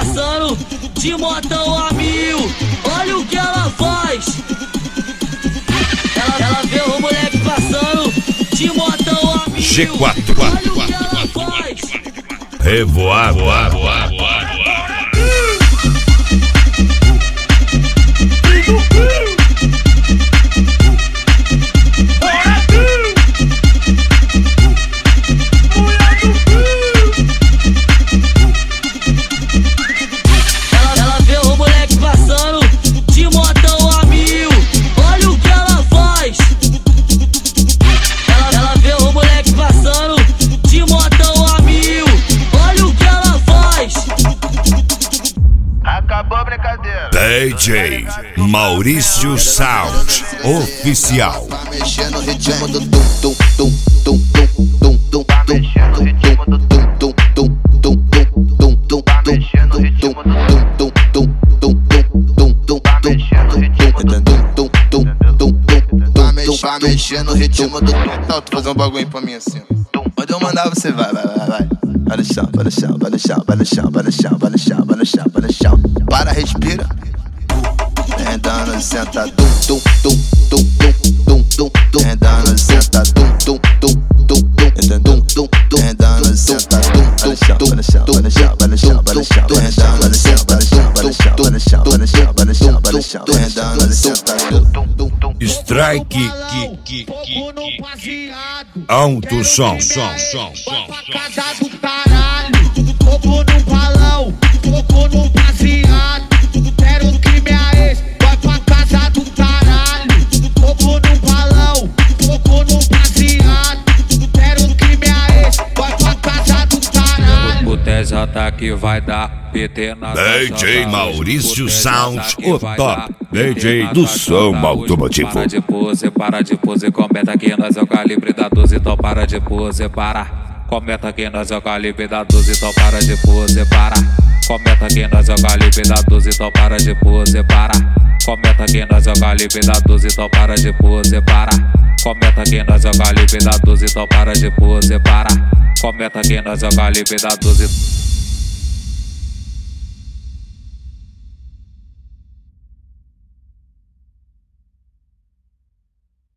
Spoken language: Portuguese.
passando de motão a mil. Olha o que ela faz. Ela vê o moleque passando de motão a mil. G4. Olha o que ela faz. Revoar. Ela vê o moleque passando de motão a mil. Olha o que ela faz. Ela vê o moleque passando de motão a mil. Olha o que ela faz. Acabou a brincadeira. DJ Maurício Sound Oficial. Tá mexendo no ritmo do tum tum tum tum tum tum tum. Tá mexendo no ritmo do tum tum tum tum tum tum. Tá mexendo no ritmo do tum tum tum tum tum. Tá mexendo no ritmo do tum tum tum tum. Tá mexendo no ritmo do tum. Não, tu fazer um bagulho pra mim assim. Quando eu mandar você vai. Vai no chão, vai no chão, vai no chão, vai no chão, vai no chão, vai no chão, vai no chão, vai no chão. Para, respira. Vem dando, senta, tum tum tum tum tum tum tum. Vem dando, senta, tum tum tum tum tum tum tum. Vem dando, senta, tum tum tum. Vai no chão, vai no chão, vai no chão, vai no chão. Vem dando, senta, vai no chão, vai no chão, vai no chão, vai no chão, vai no chão, vai no chão. Vem dando, senta, tum tum. Strike. Alto som. Casa do caralho, fogo no balão, fogo no baseado. Quero que minha ex vai pra casa do caralho, fogo no balão, fogo no baseado. Quero que minha ex vai pra casa do caralho. O TJ que vai dar PT na DJ Maurício Sound, o top DJ do som automotivo. Para de pose, comenta que nós é o calibre da 12, então para de pose, para. Comenta que nós é o calibre da 12, então para de pose, para. Comenta que nós é o calibre da 12, então para de pose, para. Comenta que nós é o calibre da 12, então para de pose, para. Comenta que nós é o calibre da 12, então para de pose, para. Comenta que nós é o calibre da 12.